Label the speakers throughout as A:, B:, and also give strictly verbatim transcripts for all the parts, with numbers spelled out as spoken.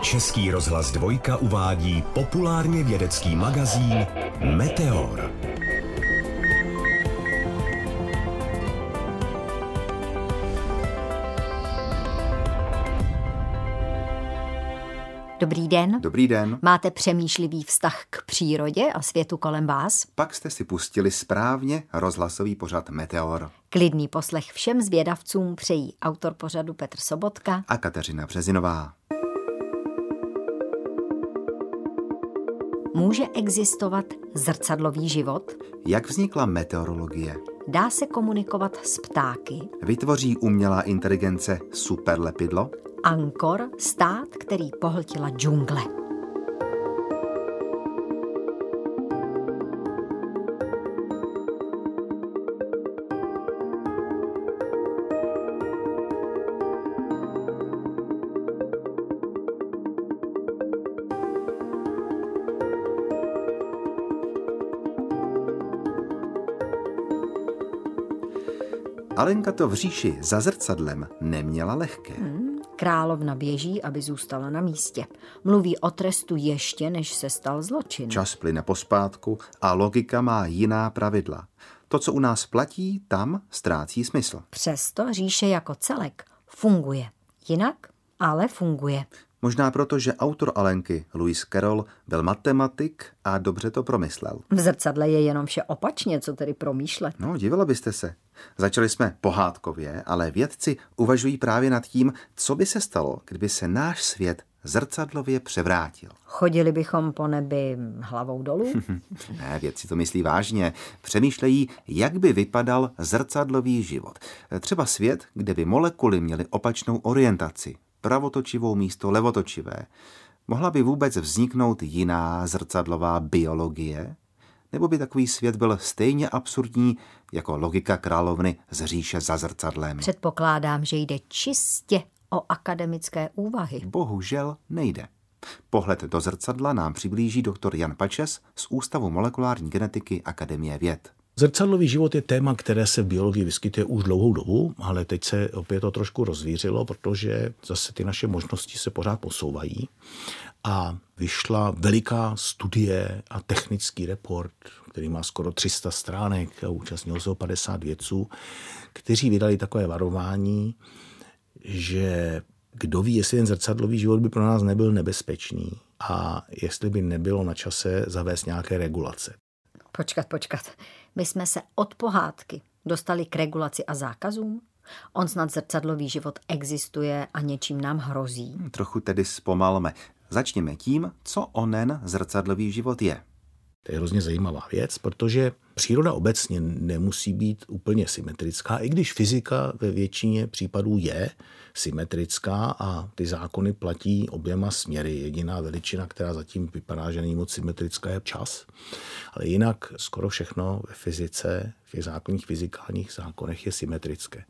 A: Český rozhlas Dvojka uvádí populárně vědecký magazín Meteor.
B: Dobrý den.
C: Dobrý den.
B: Máte přemýšlivý vztah k přírodě a světu kolem vás?
C: Pak jste si pustili správně rozhlasový pořad Meteor.
B: Klidný poslech všem zvědavcům přejí autor pořadu Petr Sobotka
C: a Kateřina Březinová.
B: Může existovat zrcadlový život?
C: Jak vznikla meteorologie?
B: Dá se komunikovat s ptáky?
C: Vytvoří umělá inteligence superlepidlo?
B: Angkor, stát, který pohltila džungle.
C: Alenka to v říši za zrcadlem neměla lehké.
B: Hmm, královna běží, aby zůstala na místě. Mluví o trestu ještě, než se stal zločin.
C: Čas plyne pospátku a logika má jiná pravidla. To, co u nás platí, tam ztrácí smysl.
B: Přesto říše jako celek funguje. Jinak, ale funguje.
C: Možná proto, že autor Alenky, Lewis Carroll, byl matematik a dobře to promyslel.
B: V zrcadle je jenom vše opačně, co tedy promýšlet.
C: No, divila byste se. Začali jsme pohádkově, ale vědci uvažují právě nad tím, co by se stalo, kdyby se náš svět zrcadlově převrátil.
B: Chodili bychom po nebi hlavou dolů?
C: Ne, vědci to myslí vážně. Přemýšlejí, jak by vypadal zrcadlový život. Třeba svět, kde by molekuly měly opačnou orientaci. Pravotočivou místo levotočivé. Mohla by vůbec vzniknout jiná zrcadlová biologie? Nebo by takový svět byl stejně absurdní jako logika královny z říše za zrcadlem?
B: Předpokládám, že jde čistě o akademické úvahy.
C: Bohužel nejde. Pohled do zrcadla nám přiblíží doktor Jan Pačes z Ústavu molekulární genetiky Akademie věd.
D: Zrcadlový život je téma, které se v biologii vyskytuje už dlouhou dobu, ale teď se opět to trošku rozvířilo, protože zase ty naše možnosti se pořád posouvají. A vyšla veliká studie a technický report, který má skoro tři sta stránek a účastnilo se ho padesát vědců, kteří vydali takové varování, že kdo ví, jestli ten zrcadlový život by pro nás nebyl nebezpečný a jestli by nebylo na čase zavést nějaké regulace.
B: Počkat, počkat. My jsme se od pohádky dostali k regulaci a zákazům? On snad zrcadlový život existuje a něčím nám hrozí?
C: Trochu tedy zpomalme. Začněme tím, co onen zrcadlový život je.
D: To je hrozně zajímavá věc, protože příroda obecně nemusí být úplně symetrická, i když fyzika ve většině případů je symetrická a ty zákony platí oběma směry. Jediná veličina, která zatím vypadá, že není moc symetrická, je čas. Ale jinak skoro všechno ve fyzice, v těch základních fyzikálních zákonech je symetrické.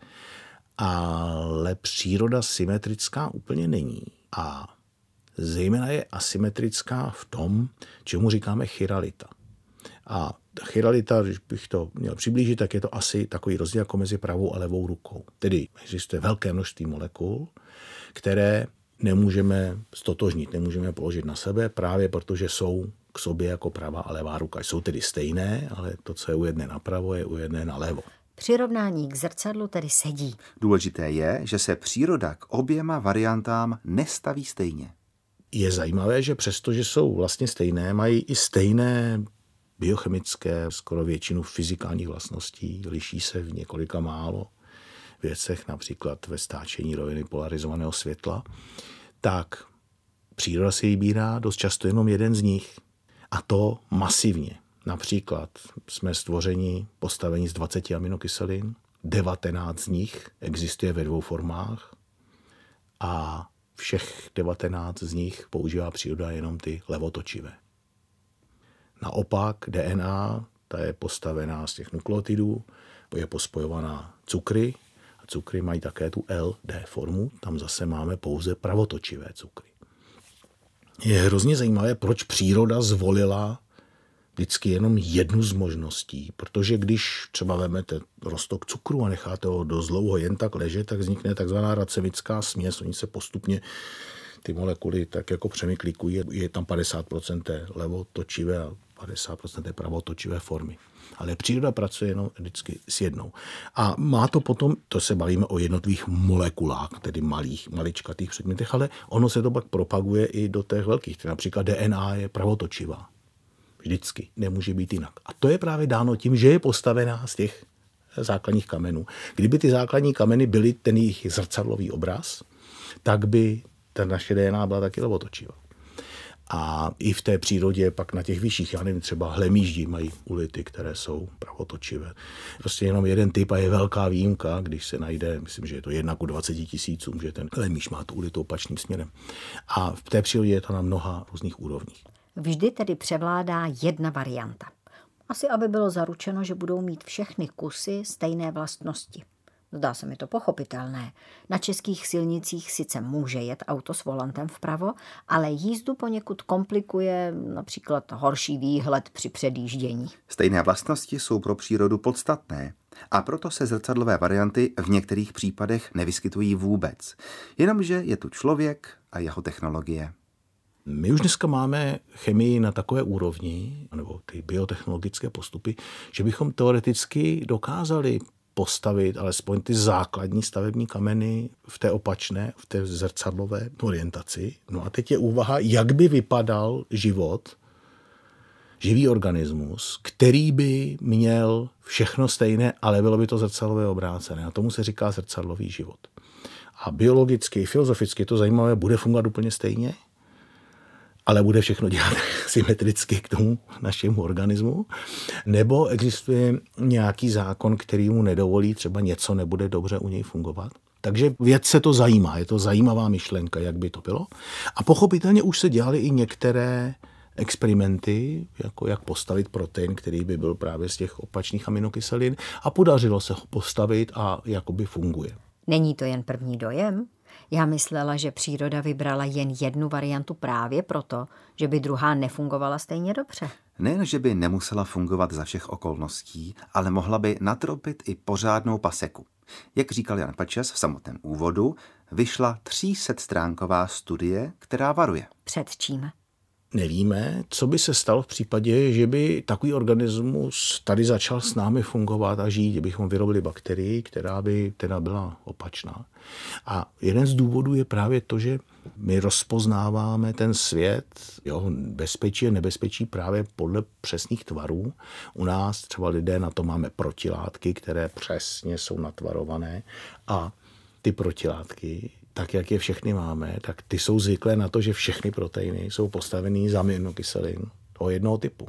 D: Ale příroda symetrická úplně není. A zejména je asymetrická v tom, čemu říkáme chiralita. A chiralita, když bych to měl přiblížit, tak je to asi takový rozdíl jako mezi pravou a levou rukou. Tedy existuje velké množství molekul, které nemůžeme stotožnit, nemůžeme položit na sebe, právě protože jsou k sobě jako pravá a levá ruka. Jsou tedy stejné, ale to, co je u jedné napravo, je u jedné nalevo.
B: Přirovnání k zrcadlu tedy sedí.
C: Důležité je, že se příroda k oběma variantám nestaví stejně.
D: Je zajímavé, že přesto, že jsou vlastně stejné, mají i stejné biochemické, skoro většinu fyzikálních vlastností, liší se v několika málo věcech, například ve stáčení roviny polarizovaného světla, tak příroda si vybírá dost často jenom jeden z nich. A to masivně. Například jsme stvořeni, postaveni z dvaceti aminokyselin, devatenáct z nich existuje ve dvou formách a všech devatenáct z nich používá příroda jenom ty levotočivé. Naopak D N A, ta je postavená z těch nukleotidů, je pospojovaná cukry a cukry mají také tu L D formu, tam zase máme pouze pravotočivé cukry. Je hrozně zajímavé, proč příroda zvolila vždycky jenom jednu z možností, protože když třeba vezmete roztok cukru a necháte ho dost dlouho jen tak ležet, tak vznikne takzvaná racemická směs. Oni se postupně ty molekuly tak jako přemyklíkují, je tam padesát procent té levotočivé a padesát procent té pravotočivé formy. Ale příroda pracuje jenom vždycky s jednou. A má to potom, to se bavíme o jednotlivých molekulách, tedy malých, maličkatých předmětech, ale ono se to pak propaguje i do těch velkých. Například D N A je pravotočivá. Vždycky. Nemůže být jinak. A to je právě dáno tím, že je postavená z těch základních kamenů. Kdyby ty základní kameny byly ten jejich zrcadlový obraz, tak by ta naše D N A byla taky levotočivá. A i v té přírodě pak na těch vyšších, já nevím, třeba hlemýždi mají ulity, které jsou pravotočivé. Prostě jenom jeden typ a je velká výjimka, když se najde, myslím, že je to jedna ku dvaceti tisícům, že ten hlemýž má tu ulitu opačným směrem. A v té přírodě je to na mnoha různých úrovních.
B: Vždy tedy převládá jedna varianta. Asi aby bylo zaručeno, že budou mít všechny kusy stejné vlastnosti. Zdá se mi to pochopitelné. Na českých silnicích sice může jet auto s volantem vpravo, ale jízdu poněkud komplikuje například horší výhled při předjíždění.
C: Stejné vlastnosti jsou pro přírodu podstatné a proto se zrcadlové varianty v některých případech nevyskytují vůbec. Jenomže je tu člověk a jeho technologie.
D: My už dneska máme chemii na takové úrovni, nebo ty biotechnologické postupy, že bychom teoreticky dokázali postavit alespoň ty základní stavební kameny v té opačné, v té zrcadlové orientaci. No a teď je úvaha, jak by vypadal život, živý organismus, který by měl všechno stejné, ale bylo by to zrcadlové obrácené. A tomu se říká zrcadlový život. A biologicky, filozoficky to zajímavé, bude fungovat úplně stejně, ale bude všechno dělat symetricky k tomu našemu organismu, nebo existuje nějaký zákon, který mu nedovolí, třeba něco nebude dobře u něj fungovat. Takže věc se to zajímá, je to zajímavá myšlenka, jak by to bylo. A pochopitelně už se dělaly i některé experimenty, jako jak postavit protein, který by byl právě z těch opačných aminokyselin, a podařilo se ho postavit a jakoby funguje.
B: Není to jen první dojem? Já myslela, že příroda vybrala jen jednu variantu právě proto, že by druhá nefungovala stejně dobře.
C: Nejen, že by nemusela fungovat za všech okolností, ale mohla by natropit i pořádnou paseku. Jak říkal Jan Pačes v samotném úvodu, vyšla třísetstránková studie, která varuje.
B: Před čím?
D: Nevíme, co by se stalo v případě, že by takový organismus tady začal s námi fungovat a žít, kdybychom vyrobili bakterii, která by teda byla opačná. A jeden z důvodů je právě to, že my rozpoznáváme ten svět, jeho bezpečí a nebezpečí právě podle přesných tvarů. U nás třeba lidé na to máme protilátky, které přesně jsou natvarované, a ty protilátky, tak jak je všechny máme, tak ty jsou zvyklé na to, že všechny proteiny jsou postavený z aminokyselin toho jednoho typu.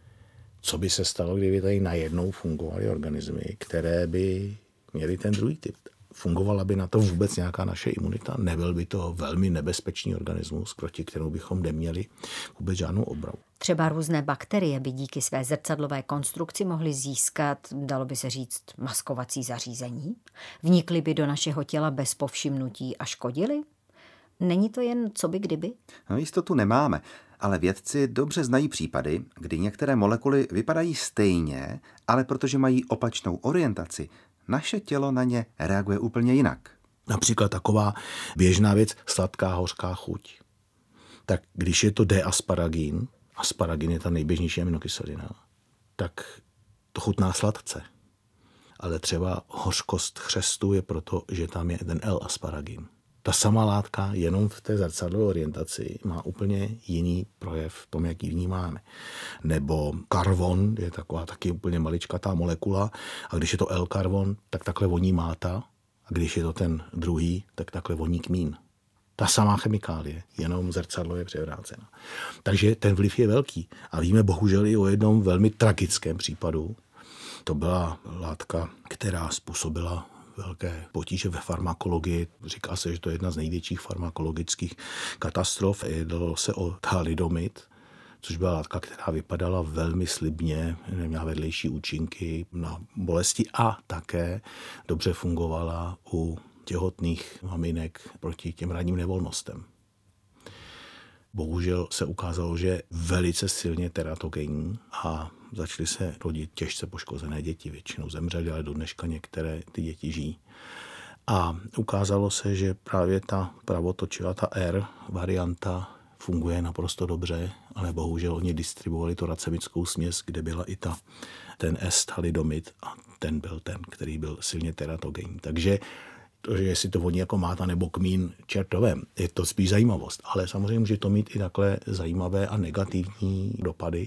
D: Co by se stalo, kdyby tady najednou fungovaly organismy, které by měly ten druhý typ? Fungovala by na to vůbec nějaká naše imunita? Nebyl by to velmi nebezpečný organismus, proti kterému bychom neměli vůbec žádnou obranu.
B: Třeba různé bakterie by díky své zrcadlové konstrukci mohly získat, dalo by se říct, maskovací zařízení? Vnikly by do našeho těla bez povšimnutí a škodily? Není to jen co by kdyby?
C: No, jistotu nemáme, ale vědci dobře znají případy, kdy některé molekuly vypadají stejně, ale protože mají opačnou orientaci, naše tělo na ně reaguje úplně jinak.
D: Například taková běžná věc, sladká hořká chuť. Tak když je to D-asparagin, asparagin je ta nejběžnější aminokyselina, tak to chutná sladce. Ale třeba hořkost chřestu je proto, že tam je ten L-asparagin. Ta samá látka jenom v té zrcadlové orientaci má úplně jiný projev v tom, jak ji vnímáme. Nebo karvon je taková taky úplně maličkatá molekula, a když je to L-karvon, tak takhle voní máta, a když je to ten druhý, tak takhle voní kmín. Ta samá chemikálie, jenom zrcadlo je převrácena. Takže ten vliv je velký. A víme bohužel i o jednom velmi tragickém případu. To byla látka, která způsobila velké potíže ve farmakologii. Říká se, že to je jedna z největších farmakologických katastrof. Jednalo se o thalidomid, což byla látka, která vypadala velmi slibně, měla vedlejší účinky na bolesti a také dobře fungovala u těhotných maminek proti těm ranním nevolnostem. Bohužel se ukázalo, že je velice silně teratogenní a začaly se rodit těžce poškozené děti. Většinou zemřely, ale do dneška některé ty děti žijí. A ukázalo se, že právě ta pravotočivá, ta R varianta funguje naprosto dobře, ale bohužel oni distribuovali tu racemickou směs, kde byla i ta, ten S-thalidomid a ten byl ten, který byl silně teratogenní. Takže to, že jestli to vodní jako máta nebo kmín čertovém, je to spíš zajímavost. Ale samozřejmě může to mít i takhle zajímavé a negativní dopady.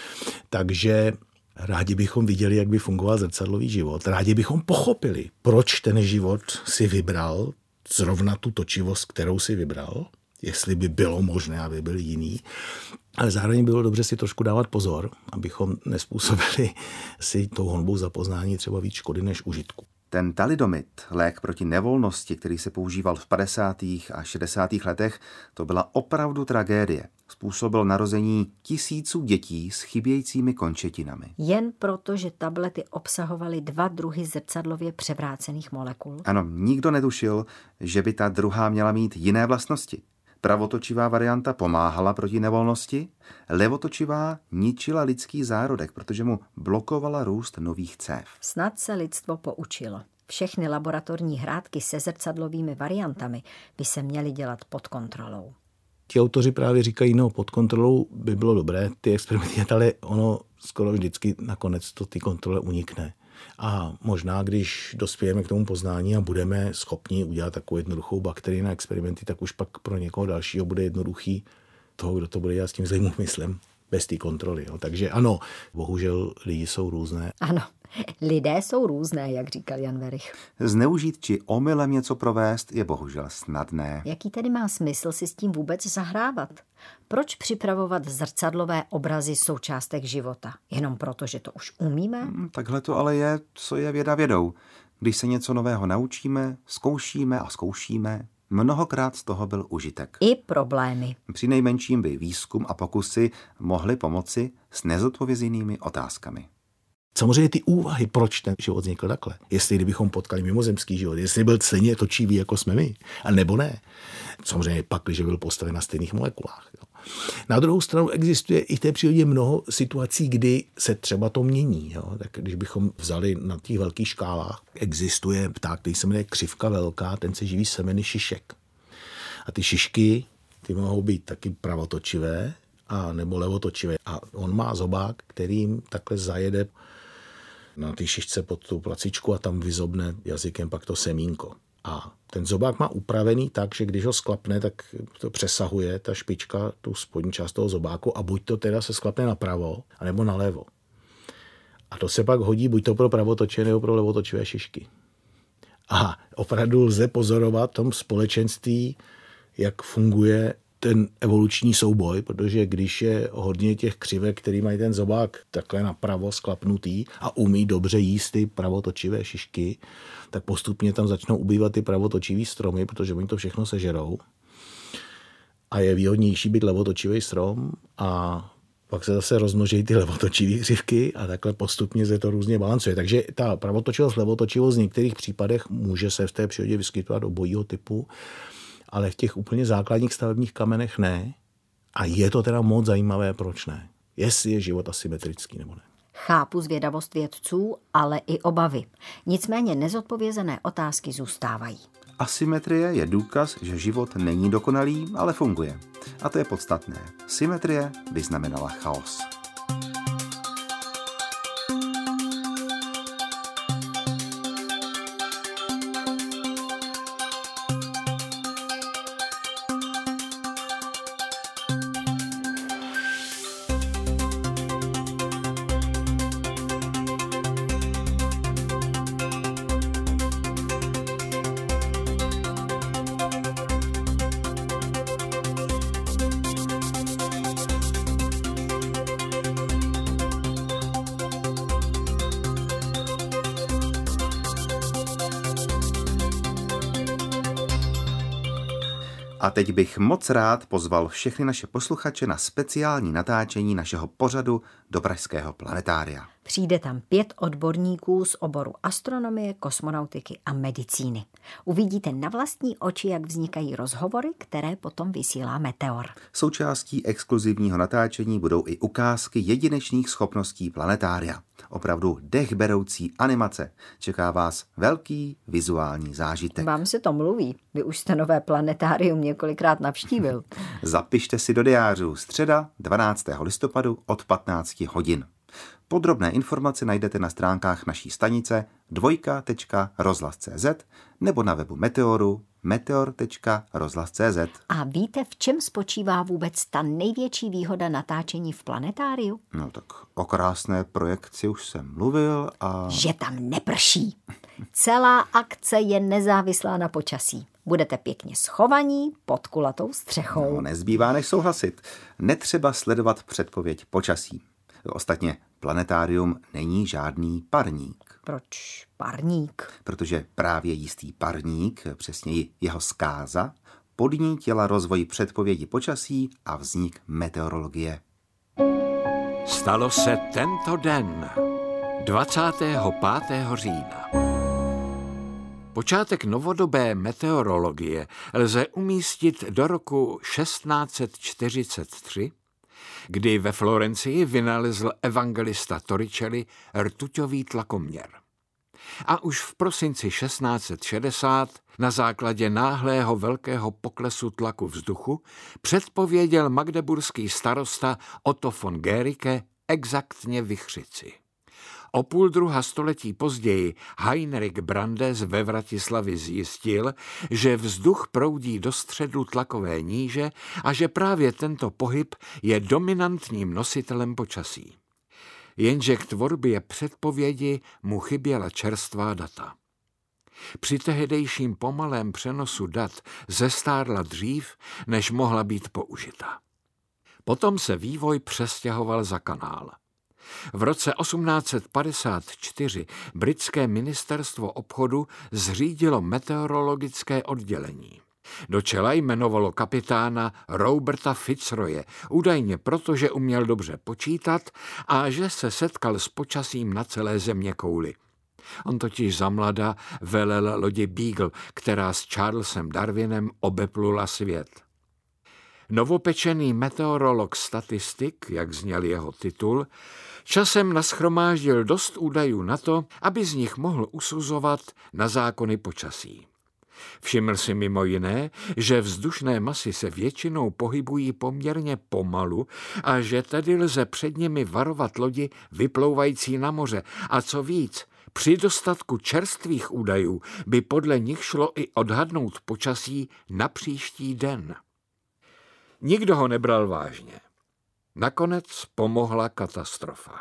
D: Takže rádi bychom viděli, jak by fungoval zrcadlový život. Rádi bychom pochopili, proč ten život si vybral zrovna tu točivost, kterou si vybral, jestli by bylo možné, aby byl jiný. Ale zároveň bylo dobře si trošku dávat pozor, abychom nespůsobili si tou honbou za poznání třeba víc škody než užitku.
C: Ten thalidomid, lék proti nevolnosti, který se používal v padesátých a šedesátých letech, to byla opravdu tragédie. Způsobil narození tisíců dětí s chybějícími končetinami.
B: Jen proto, že tablety obsahovaly dva druhy zrcadlově převrácených molekul?
C: Ano, nikdo netušil, že by ta druhá měla mít jiné vlastnosti. Pravotočivá varianta pomáhala proti nevolnosti, levotočivá ničila lidský zárodek, protože mu blokovala růst nových cév.
B: Snad se lidstvo poučilo. Všechny laboratorní hrátky se zrcadlovými variantami by se měly dělat pod kontrolou.
D: Ti autoři právě říkají, no pod kontrolou by bylo dobré ty experimenty, ale ono skoro vždycky nakonec to ty kontrole unikne. A možná, když dospějeme k tomu poznání a budeme schopni udělat takovou jednoduchou bakterii na experimenty, tak už pak pro někoho dalšího bude jednoduchý toho, kdo to bude dělat s tím zlým úmyslem, bez té kontroly. Jo. Takže ano, bohužel lidi jsou různé.
B: Ano, lidé jsou různé, jak říkal Jan Werich.
C: Zneužít či omylem něco provést je bohužel snadné.
B: Jaký tedy má smysl si s tím vůbec zahrávat? Proč připravovat zrcadlové obrazy součástek života? Jenom proto, že to už umíme?
C: Takhle to ale je, co je věda vědou. Když se něco nového naučíme, zkoušíme a zkoušíme, mnohokrát z toho byl užitek.
B: I problémy.
C: Při nejmenším by výzkum a pokusy mohly pomoci s nezodpovězenými otázkami.
D: Samozřejmě ty úvahy, proč ten život vznikl takhle. Jestli kdybychom potkali mimozemský život, jestli byl stejně točivý, jako jsme my, a nebo ne. Samozřejmě pak, když byl postaven na stejných molekulách. Jo. Na druhou stranu existuje i v té přírodě mnoho situací, kdy se třeba to mění. Jo. Tak když bychom vzali na těch velkých škálách, existuje pták, který se jmenuje křivka velká, ten se živí semeny šišek. A ty šišky, ty mohou být taky pravotočivé a nebo levotočivé. A on má zobák, kterým takhle zajede na té šišce pod tu placičku a tam vyzobne jazykem pak to semínko. A ten zobák má upravený tak, že když ho sklapne, tak to přesahuje ta špička tu spodní část toho zobáku a buď to teda se sklapne napravo, anebo nalevo. A to se pak hodí buď to pro pravotočivé nebo pro levotočivé šišky. A opravdu lze pozorovat v tom společenství, jak funguje ten evoluční souboj, protože když je hodně těch křivek, který mají ten zobák takhle napravo sklapnutý a umí dobře jíst ty pravotočivé šišky, tak postupně tam začnou ubývat ty pravotočivý stromy, protože oni to všechno sežerou. A je výhodnější být levotočivý strom a pak se zase rozmnoží ty levotočivý křivky a takhle postupně se to různě balancuje. Takže ta pravotočivost, levotočivost v některých případech může se v té přírodě vyskytovat obojího typu, ale v těch úplně základních stavebních kamenech ne. A je to teda moc zajímavé, proč ne. Jestli je život asymetrický nebo ne.
B: Chápu zvědavost vědců, ale i obavy. Nicméně nezodpovězené otázky zůstávají.
C: Asymetrie je důkaz, že život není dokonalý, ale funguje. A to je podstatné. Symetrie by znamenala chaos. A teď bych moc rád pozval všechny naše posluchače na speciální natáčení našeho pořadu do Pražského planetária.
B: Přijde tam pět odborníků z oboru astronomie, kosmonautiky a medicíny. Uvidíte na vlastní oči, jak vznikají rozhovory, které potom vysílá Meteor.
C: Součástí exkluzivního natáčení budou i ukázky jedinečných schopností planetária. Opravdu dechberoucí animace. Čeká vás velký vizuální zážitek.
B: Vám se to mluví. Vy už jste nové planetárium několikrát navštívil.
C: Zapište si do diářů středa dvanáctého listopadu od patnácti hodin. Podrobné informace najdete na stránkách naší stanice dvojka tečka rozhlas tečka cé zet nebo na webu Meteoru meteor tečka rozhlas tečka cé zet.
B: A víte, v čem spočívá vůbec ta největší výhoda natáčení v planetáriu?
C: No tak o krásné projekci už jsem mluvil a...
B: Že tam neprší. Celá akce je nezávislá na počasí. Budete pěkně schovaní pod kulatou střechou.
C: No, nezbývá než souhlasit. Netřeba sledovat předpověď počasí. Ostatně planetárium není žádný parník.
B: Proč parník?
C: Protože právě jistý parník, přesněji jeho zkáza, podnítila rozvoj předpovědi počasí a vznik meteorologie.
E: Stalo se tento den, dvacátého pátého října. Počátek novodobé meteorologie lze umístit do roku šestnáct set čtyřicet tři, kdy ve Florencii vynalezl evangelista Torricelli rtuťový tlakoměr. A už v prosinci šestnáct set šedesát na základě náhlého velkého poklesu tlaku vzduchu předpověděl magdeburský starosta Otto von Guericke exaktně vichřici. O půl druha století později Heinrich Brandes ve Vratislavi zjistil, že vzduch proudí do středu tlakové níže a že právě tento pohyb je dominantním nositelem počasí. Jenže k tvorbě předpovědi mu chyběla čerstvá data. Při tehdejším pomalém přenosu dat zestárla dřív, než mohla být použita. Potom se vývoj přestěhoval za kanál. V roce osmnáct set padesát čtyři britské ministerstvo obchodu zřídilo meteorologické oddělení. Do čela jmenovalo kapitána Roberta Fitzroye, údajně proto, že uměl dobře počítat a že se setkal s počasím na celé zeměkouli. On totiž zamlada velel lodi Beagle, která s Charlesem Darwinem obeplula svět. Novopečený meteorolog statistik, jak zněl jeho titul, časem nashromáždil dost údajů na to, aby z nich mohl usuzovat na zákony počasí. Všiml si mimo jiné, že vzdušné masy se většinou pohybují poměrně pomalu a že tedy lze před nimi varovat lodi vyplouvající na moře. A co víc, při dostatku čerstvých údajů by podle nich šlo i odhadnout počasí na příští den. Nikdo ho nebral vážně. Nakonec pomohla katastrofa.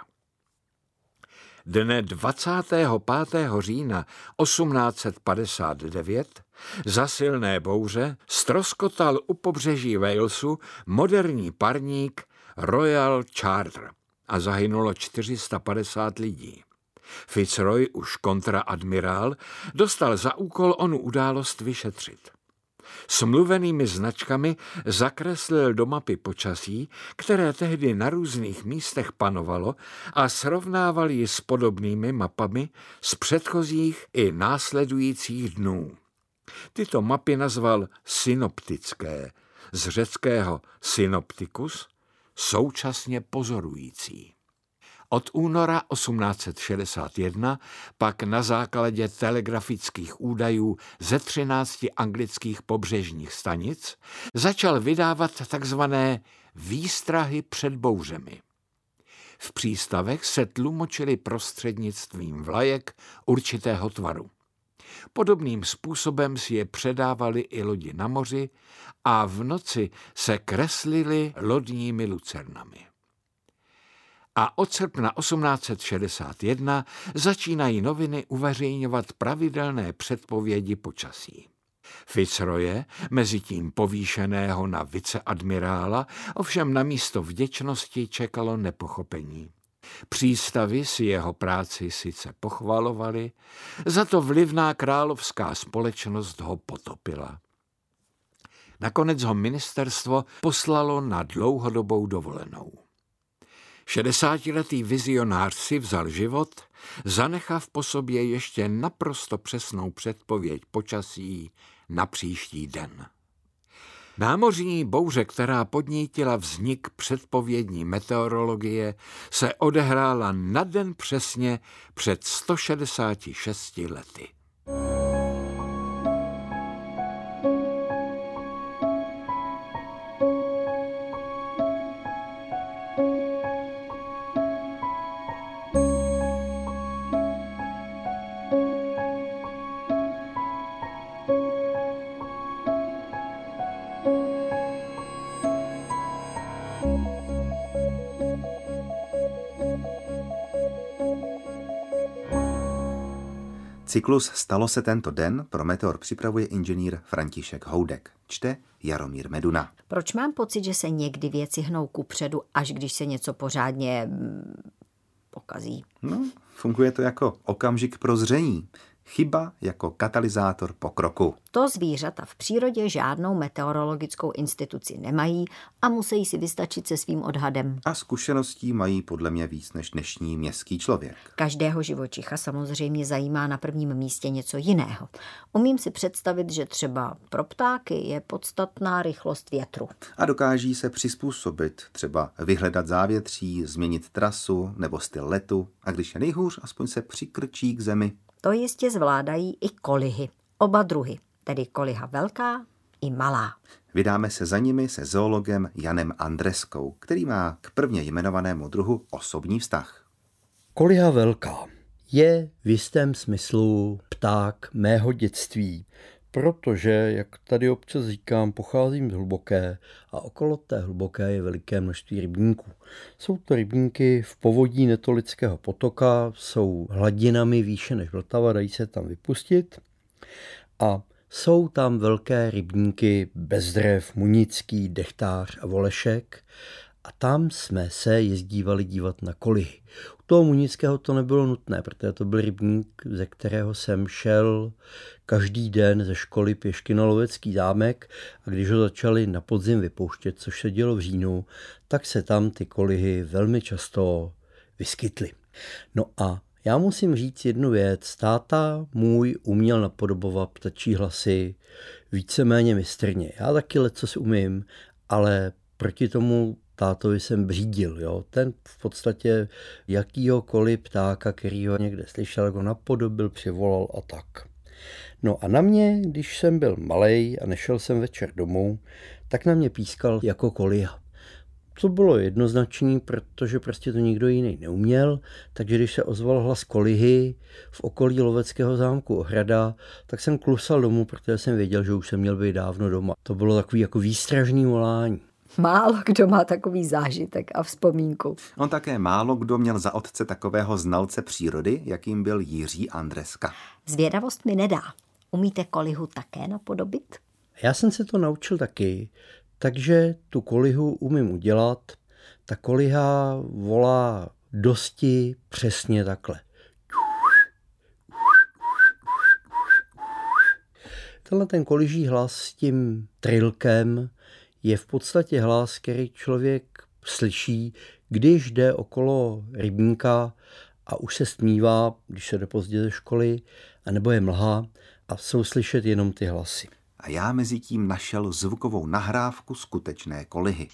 E: Dne dvacátého pátého října osmnáct set padesát devět za silné bouře ztroskotal u pobřeží Walesu moderní parník Royal Charter a zahynulo čtyři sta padesát lidí. Fitzroy, už kontraadmirál, dostal za úkol onu událost vyšetřit. S mluvenými značkami zakreslil do mapy počasí, které tehdy na různých místech panovalo, a srovnával ji s podobnými mapami z předchozích i následujících dnů. Tyto mapy nazval synoptické, z řeckého synoptikus, současně pozorující. Od února osmnáct set šedesát jedna pak na základě telegrafických údajů ze třinácti anglických pobřežních stanic začal vydávat takzvané výstrahy před bouřemi. V přístavech se tlumočily prostřednictvím vlajek určitého tvaru. Podobným způsobem si je předávali i lodi na moři a v noci se kreslily lodními lucernami. A od srpna osmnáct set šedesát jedna začínají noviny uveřejňovat pravidelné předpovědi počasí. Fitzroye, mezitím povýšeného na viceadmirála, ovšem na místo vděčnosti čekalo nepochopení. Přístavy si jeho práci sice pochvalovali, za to vlivná královská společnost ho potopila. Nakonec ho ministerstvo poslalo na dlouhodobou dovolenou. Šedesátiletý vizionář si vzal život, zanechav po sobě ještě naprosto přesnou předpověď počasí na příští den. Námořní bouře, která podnítila vznik předpovědní meteorologie, se odehrála na den přesně před sto šedesáti šesti lety.
C: Cyklus Stalo se tento den pro Meteor připravuje inženýr František Houdek. Čte Jaromír Meduna.
B: Proč mám pocit, že se někdy věci hnou kupředu, až když se něco pořádně mm, pokazí?
C: No, funguje to jako okamžik prozření. Chyba jako katalyzátor pokroku.
B: To zvířata v přírodě žádnou meteorologickou instituci nemají a musí si vystačit se svým odhadem.
C: A zkušeností mají podle mě víc než dnešní městský člověk.
B: Každého živočicha samozřejmě zajímá na prvním místě něco jiného. Umím si představit, že třeba pro ptáky je podstatná rychlost větru.
C: A dokáží se přizpůsobit, třeba vyhledat závětří, změnit trasu nebo styl letu a když je nejhůř, aspoň se přikrčí k zemi.
B: To jistě zvládají i kolihy. Oba druhy, tedy koliha velká i malá.
C: Vydáme se za nimi se zoologem Janem Andreskou, který má k prvně jmenovanému druhu osobní vztah.
F: Koliha velká je v jistém smyslu pták mého dětství, protože, jak tady občas říkám, pocházím z hluboké a okolo té hluboké je veliké množství rybníků. Jsou to rybníky v povodí Netolického potoka, jsou hladinami výše než Vltava, dají se tam vypustit a jsou tam velké rybníky Bezdrev, Munický, Dechtář a Volešek a tam jsme se jezdívali dívat na kolihy. U toho Munického to nebylo nutné, protože to byl rybník, ze kterého jsem šel každý den ze školy pěšky na Lovecký zámek a když ho začali na podzim vypouštět, což se dělo v říjnu, tak se tam ty kolihy velmi často vyskytly. No a já musím říct jednu věc. Táta můj uměl napodobovat ptačí hlasy víceméně mistrně. Já taky lecos umím, ale proti tomu tátovi jsem břídil. Jo? Ten v podstatě jakýhokoliv ptáka, který ho někde slyšel, ho napodobil, přivolal a tak. No a na mě, když jsem byl malej a nešel jsem večer domů, tak na mě pískal jako koliha. To bylo jednoznačný, protože prostě to nikdo jiný neuměl, takže když se ozval hlas kolihy v okolí Loveckého zámku Ohrada, tak jsem klusal domů, protože jsem věděl, že už jsem měl být dávno doma. To bylo takový jako výstražný volání.
B: Málo kdo má takový zážitek a vzpomínku.
C: On také málo kdo měl za otce takového znalce přírody, jakým byl Jiří Andreska.
B: Zvědavost mi nedá. Umíte kolihu také napodobit?
F: Já jsem se to naučil taky, takže tu kolihu umím udělat. Ta koliha volá dosti přesně takhle. Tenhle ten koliží hlas s tím trilkem je v podstatě hlas, který člověk slyší, když jde okolo rybníka a už se stmívá, když se jde pozdě ze školy, anebo je mlha a jsou slyšet jenom ty hlasy.
C: A já mezi tím našel zvukovou nahrávku skutečné kolihy.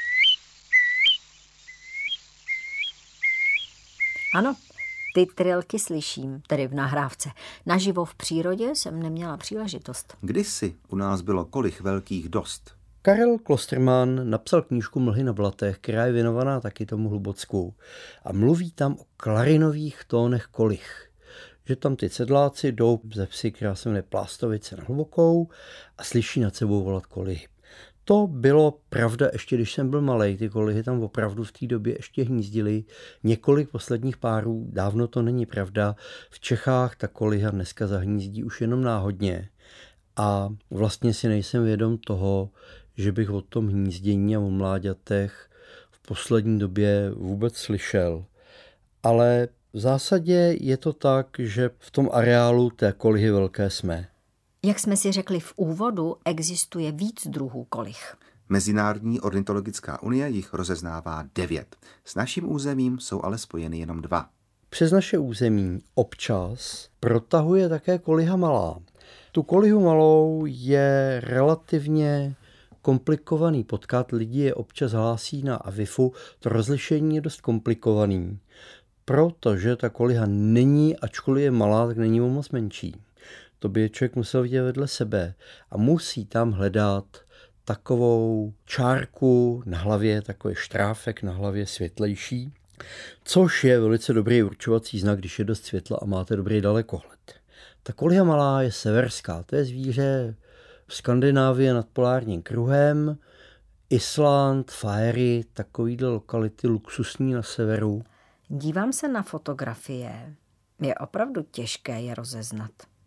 B: Ano, ty trilky slyším, tedy v nahrávce. Naživo v přírodě jsem neměla příležitost.
C: Kdysi u nás bylo kolih velkých dost.
F: Karel Klostermann napsal knížku Mlhy na blatech, která je věnovaná taky tomu Hlubocku. A mluví tam o klarinových tónech kolich. Že tam ty sedláci jdou ze vsi, která se jmenuje Plástovice na Hlubokou a slyší nad sebou volat kolihy. To bylo pravda ještě, když jsem byl malej. Ty kolihy tam opravdu v té době ještě hnízdily. Několik posledních párů, dávno to není pravda. V Čechách ta koliha dneska zahnízdí už jenom náhodně. A vlastně si nejsem vědom toho, že bych o tom hnízdění a o mláďatech v poslední době vůbec slyšel. Ale v zásadě je to tak, že v tom areálu té kolihy velké jsme.
B: Jak jsme si řekli v úvodu, existuje víc druhů kolich.
C: Mezinárodní ornitologická unie jich rozeznává devět. S naším územím jsou ale spojeny jenom dva.
F: Přes naše území občas protahuje také koliha malá. Tu kolihu malou je relativně komplikovaný potkat, lidi je občas hlásí na avifu, to rozlišení je dost komplikovaný, protože ta koliha není, ačkoliv je malá, tak není moc menší. To by člověk musel vidět vedle sebe a musí tam hledat takovou čárku na hlavě, takový štráfek na hlavě světlejší, což je velice dobrý určovací znak, když je dost světla a máte dobrý dalekohled. Ta koliha malá je severská, to je zvíře Skandinávie nad polárním kruhem, Island, Féry, takovýhle lokality luxusní na severu.
B: Dívám se na fotografie. Je opravdu těžké je rozeznat.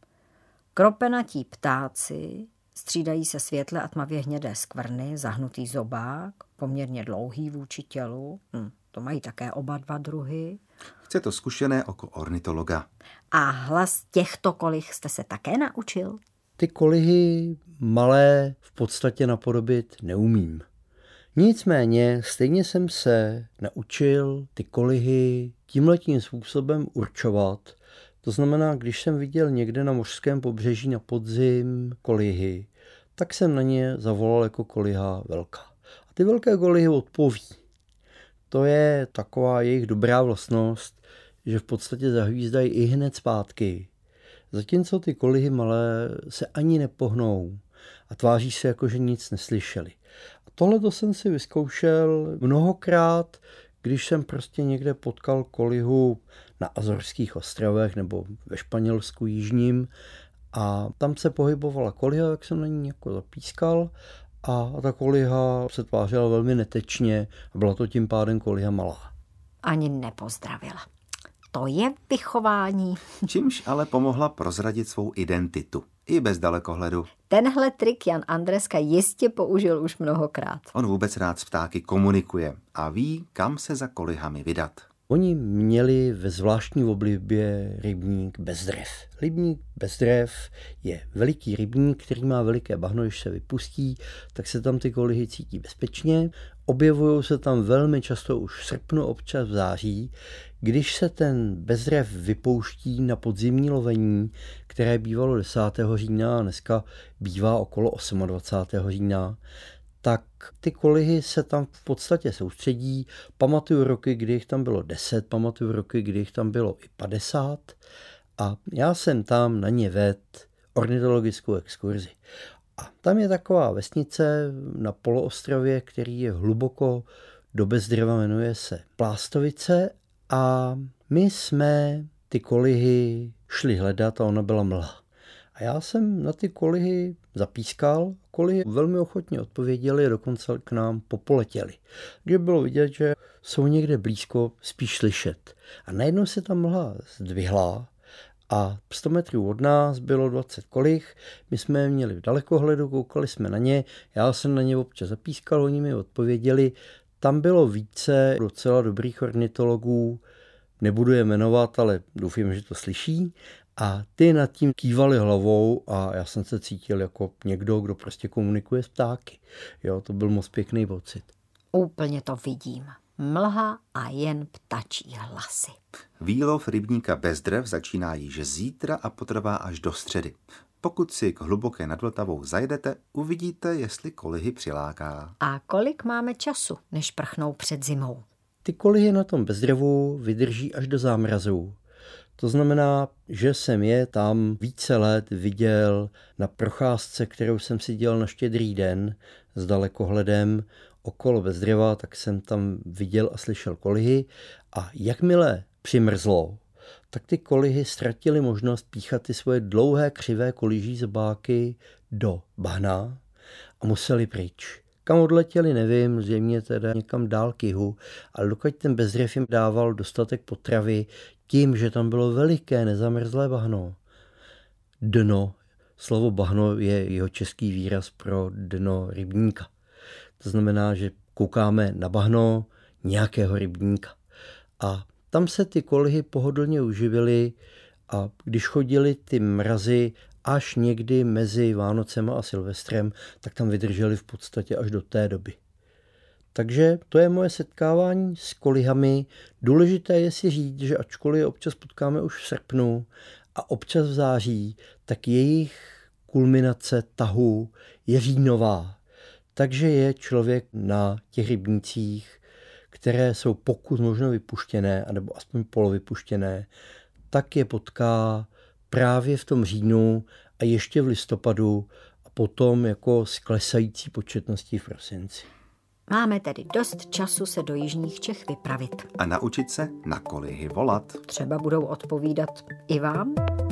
B: Kropenatí ptáci, střídají se světle a tmavě hnědé skvrny, zahnutý zobák, poměrně dlouhý vůči tělu. Hm, to mají také oba dva druhy.
C: Chce to zkušené oko ornitologa.
B: A hlas těchto kolih jste se také naučil?
F: Ty kolihy malé v podstatě napodobit neumím. Nicméně stejně jsem se naučil ty kolihy tímhletím způsobem určovat. To znamená, když jsem viděl někde na mořském pobřeží na podzim kolihy, tak jsem na ně zavolal jako koliha velká. A ty velké kolihy odpoví. To je taková jejich dobrá vlastnost, že v podstatě zahvízdají i hned zpátky. Zatímco ty kolihy malé se ani nepohnou a tváří se jako, že nic neslyšeli. A tohle to jsem si vyzkoušel mnohokrát, když jsem prostě někde potkal kolihu na Azorských ostrovech nebo ve Španělsku jižním a tam se pohybovala koliha, tak jsem na ní jako zapískal a ta koliha se tvářila velmi netečně a byla to tím pádem koliha malá.
B: Ani nepozdravila. To je vychování.
C: Čímž ale pomohla prozradit svou identitu. I bez dalekohledu.
B: Tenhle trik Jan Andreska jistě použil už mnohokrát.
C: On vůbec rád s ptáky komunikuje a ví, kam se za kolihami vydat.
F: Oni měli ve zvláštní oblibě rybník Bezdrev. Rybník Bezdrev je veliký rybník, který má veliké bahno, když se vypustí, tak se tam ty kolihy cítí bezpečně. Objevují se tam velmi často už v srpnu, občas v září, když se ten Bezdrev vypouští na podzimní lovení, které bývalo desátého října a dneska bývá okolo dvacátého osmého října, tak ty kolihy se tam v podstatě soustředí. Pamatuju roky, kdy jich tam bylo deset, pamatuju roky, kdy jich tam bylo i padesát a já jsem tam na ně vedl ornitologickou exkurzi. A tam je taková vesnice na poloostrově, který je hluboko do Bezdreva, jmenuje se Plástovice a my jsme ty kolihy šli hledat a ona byla mlha. A já jsem na ty kolihy zapískal, kolihy velmi ochotně odpověděli a dokonce k nám popoletěli. Takže bylo vidět, že jsou někde blízko, spíš slyšet. A najednou se ta mlha zdvihla a sto metrů od nás bylo dvacet kolih, my jsme je měli v dalekohledu, koukali jsme na ně, já jsem na ně občas zapískal, oni mi odpověděli. Tam bylo více docela dobrých ornitologů, nebudu je jmenovat, ale doufám, že to slyší. A ty nad tím kývali hlavou a já jsem se cítil jako někdo, kdo prostě komunikuje s ptáky. Jo, to byl moc pěkný pocit.
B: Úplně to vidím. Mlha a jen ptačí hlasy.
C: Výlov rybníka Bezdrev začíná již zítra a potrvá až do středy. Pokud si k hluboké nad Vltavou zajdete, uvidíte, jestli kolihy přiláká.
B: A kolik máme času, než prchnou před zimou?
F: Ty kolihy na tom Bezdrevu vydrží až do zámrazu. To znamená, že jsem je tam více let viděl na procházce, kterou jsem si dělal na Štědrý den s dalekohledem okolo Bezdreva, tak jsem tam viděl a slyšel kolihy a jakmile přimrzlo, tak ty kolihy ztratily možnost píchat ty svoje dlouhé křivé koliží zobáky do bahna a museli pryč. Kam odletěli, nevím, zřejmě teda někam dál k jihu, ale dokud ten Bezdrev jim dával dostatek potravy tím, že tam bylo veliké nezamrzlé bahno. Dno, slovo bahno je jeho český výraz pro dno rybníka. To znamená, že koukáme na bahno nějakého rybníka. A tam se ty kolihy pohodlně uživily a když chodily ty mrazy až někdy mezi Vánocema a Silvestrem, tak tam vydrželi v podstatě až do té doby. Takže to je moje setkávání s kolihami. Důležité je si říct, že ačkoliv je občas potkáme už v srpnu a občas v září, tak jejich kulminace tahu je říjnová. Takže je člověk na těch rybnících, které jsou pokud možno vypuštěné, anebo aspoň polovypuštěné, tak je potká právě v tom říjnu a ještě v listopadu a potom jako s klesající početností v prosinci.
B: Máme tedy dost času se do jižních Čech vypravit.
C: A naučit se na kolihy volat.
B: Třeba budou odpovídat i vám?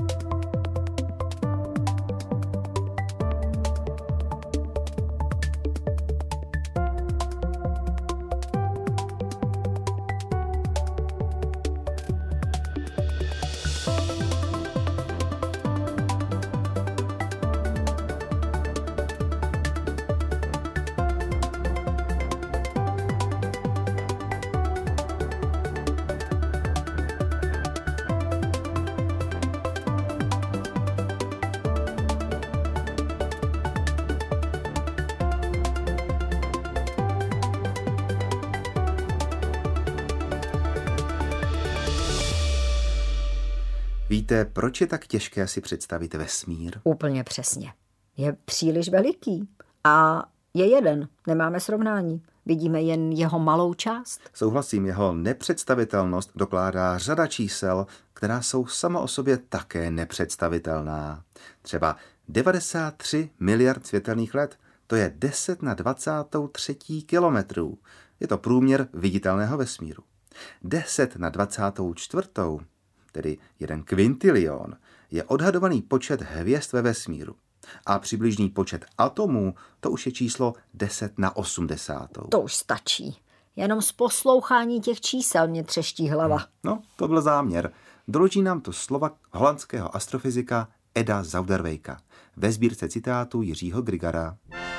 C: Víte, proč je tak těžké si představit vesmír?
B: Úplně přesně. Je příliš veliký a je jeden. Nemáme srovnání. Vidíme jen jeho malou část.
C: Souhlasím, jeho nepředstavitelnost dokládá řada čísel, která jsou sama o sobě také nepředstavitelná. Třeba devadesát tři miliard světelných let, to je deset na dvacátou třetí kilometrů. Je to průměr viditelného vesmíru. deset na dvacátou čtvrtou, tedy jeden kvintilion, je odhadovaný počet hvězd ve vesmíru. A přibližný počet atomů, to už je číslo deset na osmdesátou.
B: To už stačí. Jenom z poslouchání těch čísel mě třeští hlava.
C: No, to byl záměr. Doloží nám to slova holandského astrofyzika Eda Zauderwijka ve sbírce citátů Jiřího Grigara.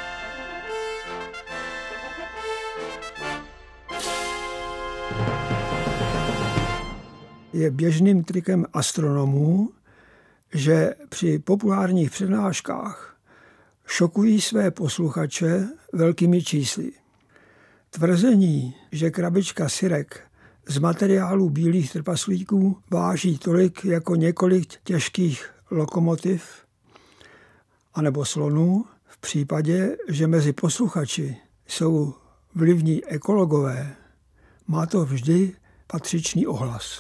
G: Je běžným trikem astronomů, že při populárních přednáškách šokují své posluchače velkými čísly. Tvrzení, že krabička syrek z materiálu bílých trpaslíků váží tolik jako několik těžkých lokomotiv anebo slonů, v případě, že mezi posluchači jsou vlivní ekologové, má to vždy patřičný ohlas.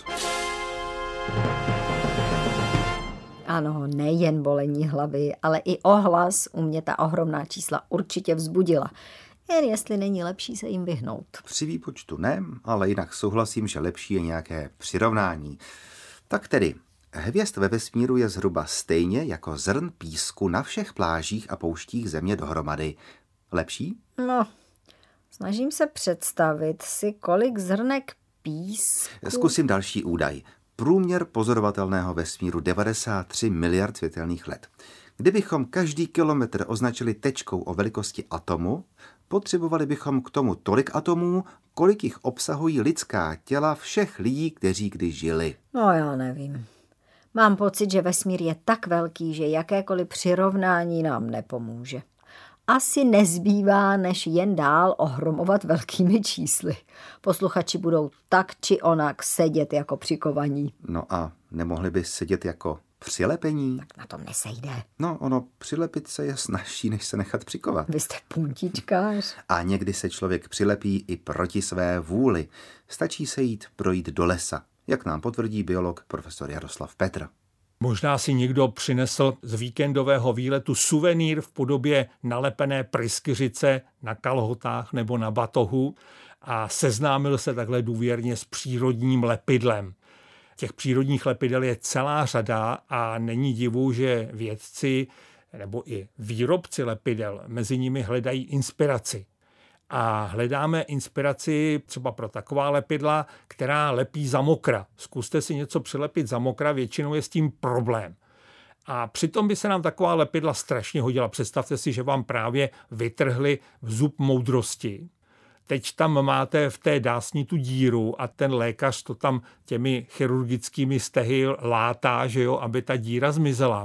B: Ano, nejen bolení hlavy, ale i ohlas u mě ta ohromná čísla určitě vzbudila. Jen jestli není lepší se jim vyhnout.
C: Při výpočtu ne, ale jinak souhlasím, že lepší je nějaké přirovnání. Tak tedy, hvězd ve vesmíru je zhruba stejně jako zrn písku na všech plážích a pouštích země dohromady. Lepší?
B: No, snažím se představit si, kolik zrnek písku...
C: Zkusím další údaj. Průměr pozorovatelného vesmíru devadesát tři miliard světelných let. Kdybychom každý kilometr označili tečkou o velikosti atomu, potřebovali bychom k tomu tolik atomů, kolik jich obsahují lidská těla všech lidí, kteří kdy žili.
B: No já nevím. Mám pocit, že vesmír je tak velký, že jakékoliv přirovnání nám nepomůže. Asi nezbývá, než jen dál ohromovat velkými čísly. Posluchači budou tak či onak sedět jako přikovaní.
C: No a nemohli by sedět jako přilepení?
B: Tak na tom nesejde.
C: No, ono přilepit se je snazší, než se nechat přikovat.
B: Vy jste puntičkář.
C: A někdy se člověk přilepí i proti své vůli. Stačí se jít projít do lesa, jak nám potvrdí biolog profesor Jaroslav Petr.
H: Možná si někdo přinesl z víkendového výletu suvenýr v podobě nalepené pryskyřice na kalhotách nebo na batohu a seznámil se takhle důvěrně s přírodním lepidlem. Těch přírodních lepidel je celá řada a není divu, že vědci nebo i výrobci lepidel mezi nimi hledají inspiraci. A hledáme inspiraci třeba pro taková lepidla, která lepí za mokra. Zkuste si něco přilepit za mokra, většinou je s tím problém. A přitom by se nám taková lepidla strašně hodila. Představte si, že vám právě vytrhli zub moudrosti. Teď tam máte v té dásni tu díru a ten lékař to tam těmi chirurgickými stehy látá, že jo, aby ta díra zmizela.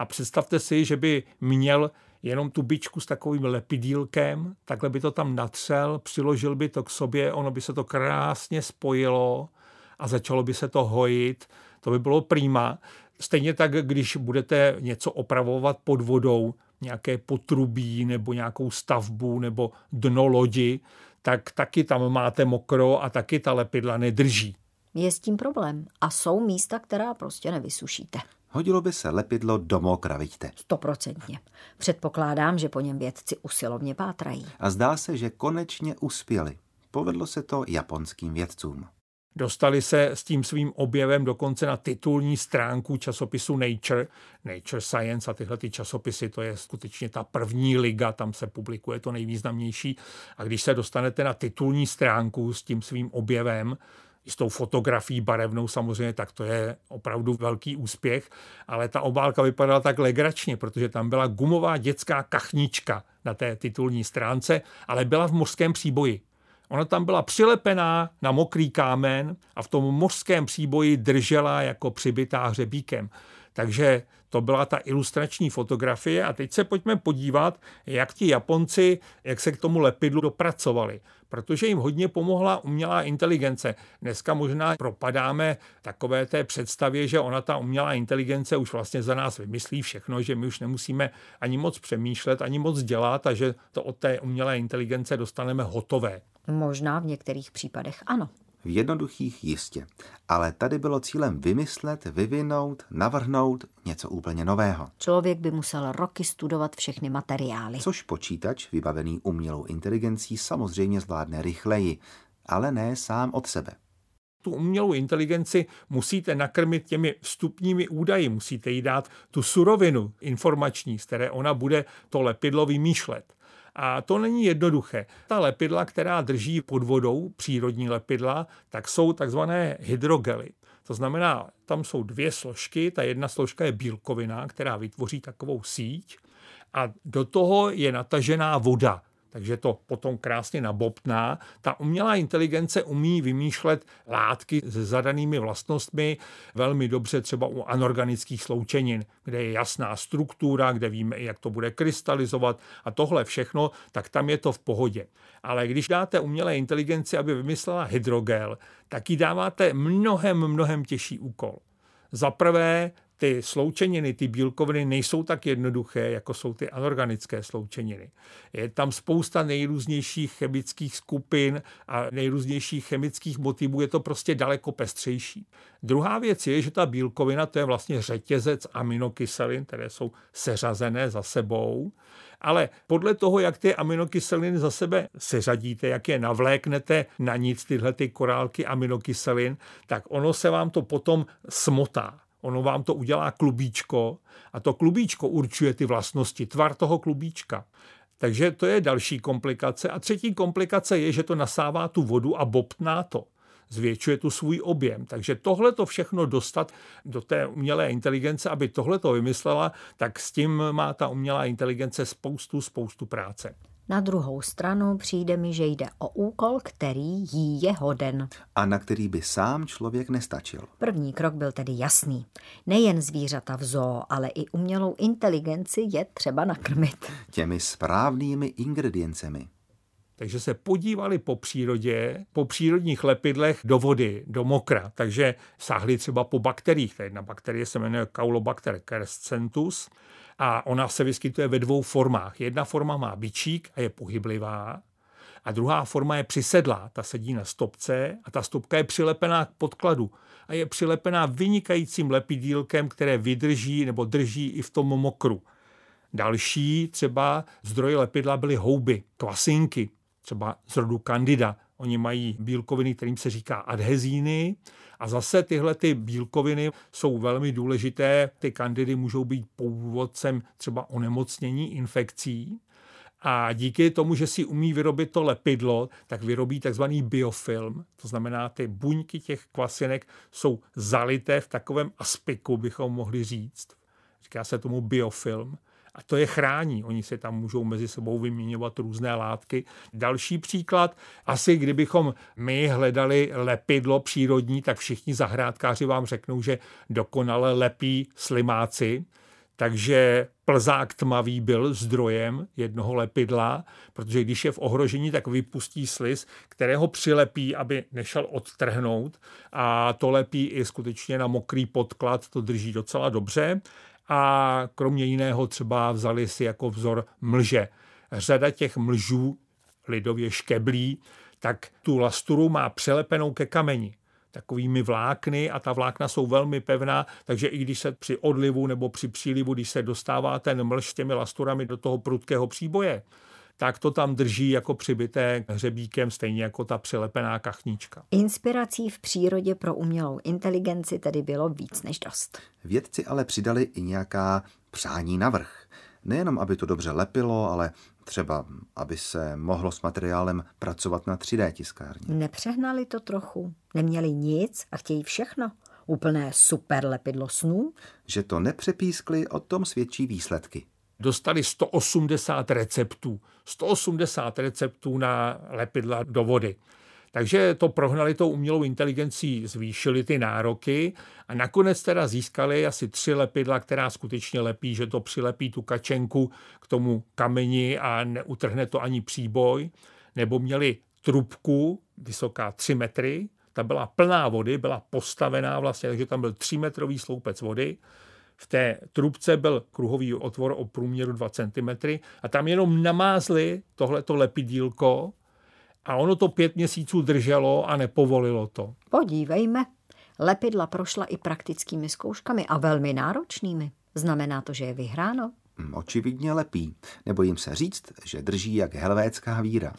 H: A představte si, že by měl jenom tu bičku s takovým lepidílkem, takhle by to tam natřel, přiložil by to k sobě, ono by se to krásně spojilo a začalo by se to hojit. To by bylo prima. Stejně tak, když budete něco opravovat pod vodou, nějaké potrubí nebo nějakou stavbu nebo dno lodi, tak taky tam máte mokro a taky ta lepidla nedrží.
B: Je s tím problém a jsou místa, která prostě nevysušíte.
C: Hodilo by se lepidlo do mokra, vidíte.
B: Stoprocentně. Předpokládám, že po něm vědci usilovně pátrají.
C: A zdá se, že konečně uspěli. Povedlo se to japonským vědcům.
H: Dostali se s tím svým objevem dokonce na titulní stránku časopisu Nature, Nature Science a tyhle ty časopisy, to je skutečně ta první liga, tam se publikuje to nejvýznamnější. A když se dostanete na titulní stránku s tím svým objevem, i s tou fotografií barevnou samozřejmě, tak to je opravdu velký úspěch, ale ta obálka vypadala tak legračně, protože tam byla gumová dětská kachnička na té titulní stránce, ale byla v mořském příboji. Ona tam byla přilepená na mokrý kámen a v tom mořském příboji držela jako přibitá hřebíkem. Takže to byla ta ilustrační fotografie a teď se pojďme podívat, jak ti Japonci, jak se k tomu lepidlu dopracovali. Protože jim hodně pomohla umělá inteligence. Dneska možná propadáme takové té představě, že ona ta umělá inteligence už vlastně za nás vymyslí všechno, že my už nemusíme ani moc přemýšlet, ani moc dělat a že to od té umělé inteligence dostaneme hotové.
B: Možná v některých případech ano.
C: V jednoduchých jistě. Ale tady bylo cílem vymyslet, vyvinout, navrhnout něco úplně nového.
B: Člověk by musel roky studovat všechny materiály.
C: Což počítač, vybavený umělou inteligencí, samozřejmě zvládne rychleji, ale ne sám od sebe.
H: Tu umělou inteligenci musíte nakrmit těmi vstupními údaji, musíte jí dát tu surovinu informační, z které ona bude to lepidlo vymýšlet. A to není jednoduché. Ta lepidla, která drží pod vodou, přírodní lepidla, tak jsou takzvané hydrogely. To znamená, tam jsou dvě složky. Ta jedna složka je bílkovina, která vytvoří takovou síť a do toho je natažená voda. Takže to potom krásně nabobtná. Ta umělá inteligence umí vymýšlet látky s zadanými vlastnostmi velmi dobře třeba u anorganických sloučenin, kde je jasná struktura, kde víme, jak to bude krystalizovat a tohle všechno, tak tam je to v pohodě. Ale když dáte umělé inteligenci, aby vymyslela hydrogel, tak jí dáváte mnohem, mnohem těžší úkol. Za prvé, ty sloučeniny, ty bílkoviny nejsou tak jednoduché, jako jsou ty anorganické sloučeniny. Je tam spousta nejrůznějších chemických skupin a nejrůznějších chemických motivů, je to prostě daleko pestřejší. Druhá věc je, že ta bílkovina, to je vlastně řetězec aminokyselin, které jsou seřazené za sebou, ale podle toho, jak ty aminokyseliny za sebe seřadíte, jak je navléknete na nic tyhle ty korálky aminokyselin, tak ono se vám to potom smotá. Ono vám to udělá klubíčko a to klubíčko určuje ty vlastnosti, tvar toho klubíčka. Takže to je další komplikace. A třetí komplikace je, že to nasává tu vodu a bobtná to. Zvětšuje tu svůj objem. Takže tohle to všechno dostat do té umělé inteligence, aby tohle to vymyslela, tak s tím má ta umělá inteligence spoustu, spoustu práce.
B: Na druhou stranu přijde mi, že jde o úkol, který jí je hoden.
C: A na který by sám člověk nestačil.
B: První krok byl tedy jasný. Nejen zvířata v zoo, ale i umělou inteligenci je třeba nakrmit.
C: Těmi správnými ingrediencemi.
H: Takže se podívali po přírodě, po přírodních lepidlech do vody, do mokra. Takže sáhli třeba po bakteriích. Ta jedna bakterie se jmenuje Caulobacter crescentus a ona se vyskytuje ve dvou formách. Jedna forma má bičík a je pohyblivá a druhá forma je přisedlá. Ta sedí na stopce a ta stopka je přilepená k podkladu a je přilepená vynikajícím lepidílkem, které vydrží nebo drží i v tom mokru. Další třeba zdroje lepidla byly houby, kvasinky, třeba z rodu Candida. Oni mají bílkoviny, kterým se říká adhezíny a zase tyhle ty bílkoviny jsou velmi důležité. Ty kandidy můžou být původcem třeba onemocnění, infekcí a díky tomu, že si umí vyrobit to lepidlo, tak vyrobí takzvaný biofilm. To znamená, ty buňky těch kvasinek jsou zalité v takovém aspiku, bychom mohli říct. Říká se tomu biofilm. A to je chrání. Oni si tam můžou mezi sebou vyměňovat různé látky. Další příklad, asi kdybychom my hledali lepidlo přírodní, tak všichni zahrádkáři vám řeknou, že dokonale lepí slimáci. Takže plzák tmavý byl zdrojem jednoho lepidla, protože když je v ohrožení, tak vypustí sliz, kterého přilepí, aby nešel odtrhnout. A to lepí i skutečně na mokrý podklad, to drží docela dobře. A kromě jiného třeba vzali si jako vzor mlže. Řada těch mlžů, lidově škeblí, tak tu lasturu má přelepenou ke kameni takovými vlákny a ta vlákna jsou velmi pevná, takže i když se při odlivu nebo při přílivu, když se dostává ten mlž s těmi lasturami do toho prudkého příboje, tak to tam drží jako přibité hřebíkem, stejně jako ta přilepená kachnička.
B: Inspirací v přírodě pro umělou inteligenci tedy bylo víc než dost.
C: Vědci ale přidali i nějaká přání navrch. Nejenom, aby to dobře lepilo, ale třeba, aby se mohlo s materiálem pracovat na tři dé tiskárně.
B: Nepřehnali to trochu? Neměli nic a chtějí všechno? Úplné super lepidlo snů?
C: Že to nepřepískli, o tom svědčí výsledky.
H: Dostali sto osmdesát receptů. sto osmdesát receptů na lepidla do vody. Takže to prohnali tou umělou inteligencí, zvýšili ty nároky a nakonec teda získali asi tři lepidla, která skutečně lepí, že to přilepí tu kačenku k tomu kameni a neutrhne to ani příboj. Nebo měli trubku, vysoká tři metry, ta byla plná vody, byla postavená vlastně, takže tam byl třímetrový sloupec vody. V té trubce byl kruhový otvor o průměru dva centimetry a tam jenom namázli tohleto lepidílko a ono to pět měsíců drželo a nepovolilo to.
B: Podívejme, lepidla prošla i praktickými zkouškami a velmi náročnými. Znamená to, že je vyhráno?
C: Očividně lepí. Nebojím se říct, že drží jak helvétská víra.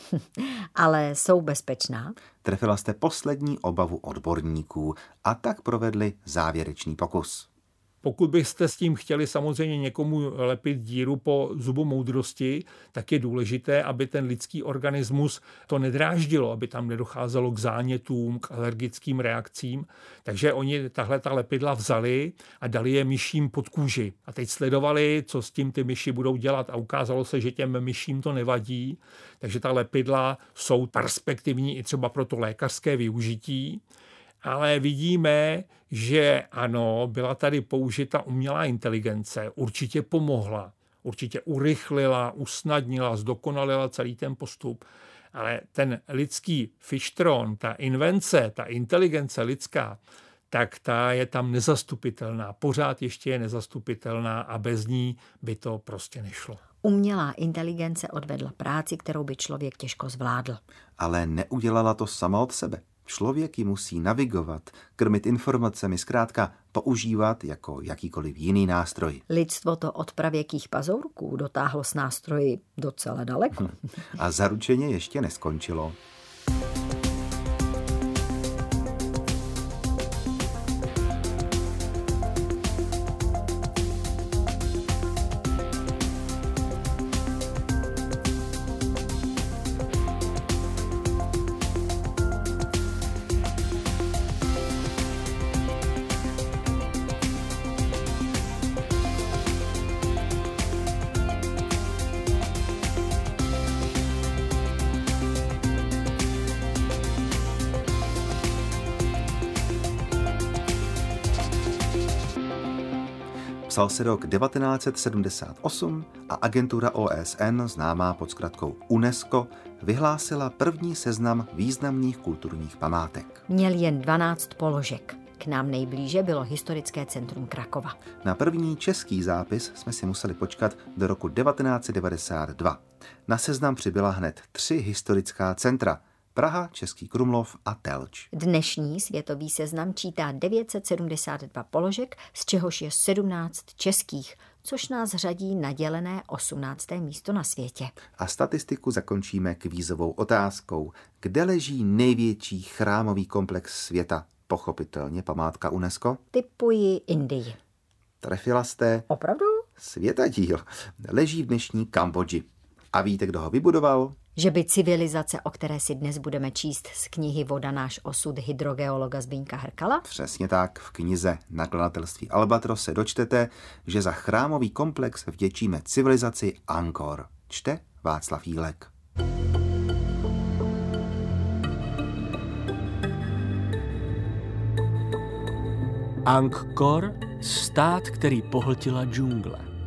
B: Ale jsou bezpečná?
C: Trefila jste poslední obavu odborníků a tak provedli závěrečný pokus.
H: Pokud byste s tím chtěli samozřejmě někomu lepit díru po zubu moudrosti, tak je důležité, aby ten lidský organismus to nedráždilo, aby tam nedocházelo k zánětům, k alergickým reakcím. Takže oni tahle ta lepidla vzali a dali je myším pod kůži. A teď sledovali, co s tím ty myši budou dělat a ukázalo se, že těm myším to nevadí. Takže ta lepidla jsou perspektivní i třeba pro to lékařské využití. Ale vidíme, že ano, byla tady použita umělá inteligence, určitě pomohla, určitě urychlila, usnadnila, zdokonalila celý ten postup. Ale ten lidský fištron, ta invence, ta inteligence lidská, tak ta je tam nezastupitelná, pořád ještě je nezastupitelná a bez ní by to prostě nešlo.
B: Umělá inteligence odvedla práci, kterou by člověk těžko zvládl.
C: Ale neudělala to sama od sebe. Člověk ji musí navigovat, krmit informacemi, zkrátka používat jako jakýkoliv jiný nástroj.
B: Lidstvo to od pravěkých pazourků dotáhlo s nástroji docela daleko.
C: A zaručeně ještě neskončilo. Psal se rok devatenáct set sedmdesát osm a agentura O S N, známá pod zkratkou UNESCO, vyhlásila první seznam významných kulturních památek.
B: Měl jen dvanáct položek. K nám nejblíže bylo historické centrum Krakova.
C: Na první český zápis jsme si museli počkat do roku devatenáct set devadesát dva. Na seznam přibyla hned tři historická centra: Praha, Český Krumlov a Telč.
B: Dnešní světový seznam čítá devět set sedmdesát dva položek, z čehož je sedmnáct českých, což nás řadí na dělené osmnácté místo na světě.
C: A statistiku zakončíme kvízovou otázkou. Kde leží největší chrámový komplex světa? Pochopitelně památka UNESCO?
B: Tipuji Indii.
C: Trefila jste?
B: Opravdu?
C: Světadíl. Leží v dnešní Kambodži. A víte, kdo ho vybudoval?
B: Že by civilizace, o které si dnes budeme číst z knihy Voda náš osud hydrogeologa Zbyňka Hrkala?
C: Přesně tak, v knize nakladatelství Albatros se dočtete, že za chrámový komplex vděčíme civilizaci Angkor. Čte Václav Jílek.
I: Angkor, stát, který pohltila džungle.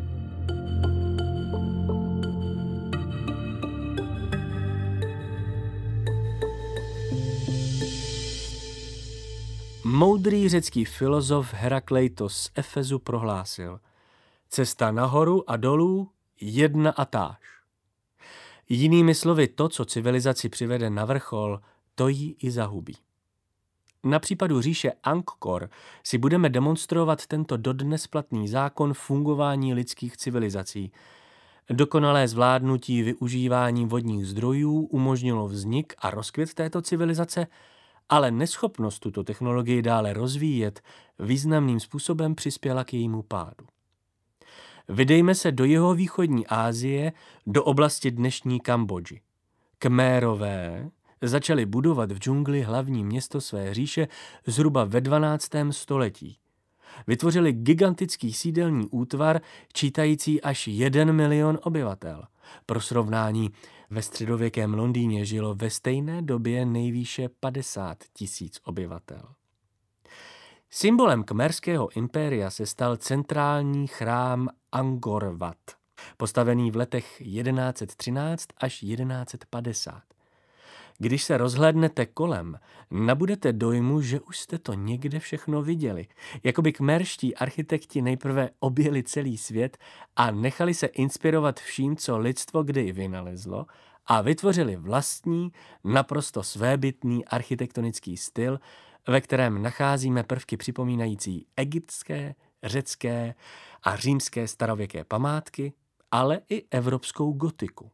I: Moudrý řecký filozof Herakleitos z Efezu prohlásil: cesta nahoru a dolů jedna a táž. Jinými slovy, to, co civilizaci přivede na vrchol, to ji i zahubí. Na případu říše Angkor si budeme demonstrovat tento dodnes platný zákon fungování lidských civilizací. Dokonalé zvládnutí využívání vodních zdrojů umožnilo vznik a rozkvět této civilizace, ale neschopnost tuto technologii dále rozvíjet významným způsobem přispěla k jejímu pádu. Vydejme se do jihovýchodní Asie, do oblasti dnešní Kambodži. Khmérové začali budovat v džungli hlavní město své říše zhruba ve dvanáctém století. Vytvořili gigantický sídelní útvar, čítající až jeden milion obyvatel. Pro srovnání, ve středověkém Londýně žilo ve stejné době nejvýše padesát tisíc obyvatel. Symbolem Khmerského impéria se stal centrální chrám Angkor Wat, postavený v letech jedenáct set třináct až jedenáct set padesát. Když se rozhlédnete kolem, nabudete dojmu, že už jste to někde všechno viděli. Jakoby khmerští architekti nejprve objeli celý svět a nechali se inspirovat vším, co lidstvo kdy vynalezlo, a vytvořili vlastní, naprosto svébytný architektonický styl, ve kterém nacházíme prvky připomínající egyptské, řecké a římské starověké památky, ale i evropskou gotiku.